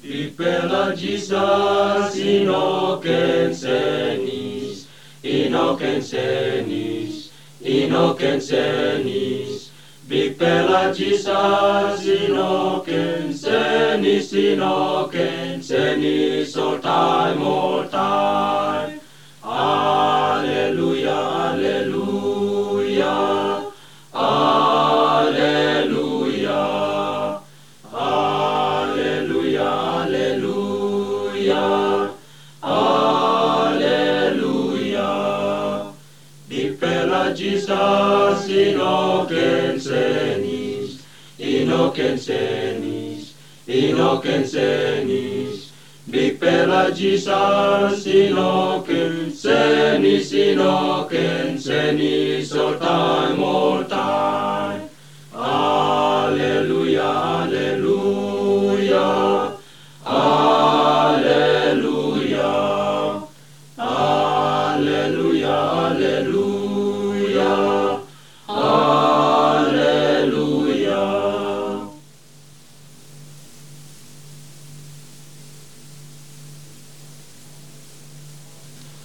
Pela Jesus inocencenis, inocencenis, inocencenis. Big Pela Jesus inocencenis, inocencenis, all time, all time. Alleluia, alleluia, alleluia, alleluia, alleluia, alleluia. Big Pela Jesus inocencenis, inocencenis, inocencenis. Big Pela Jesus inocencenis, inocencenis, all time, all time. Alleluia, alleluia, alleluia, alleluia, alleluia.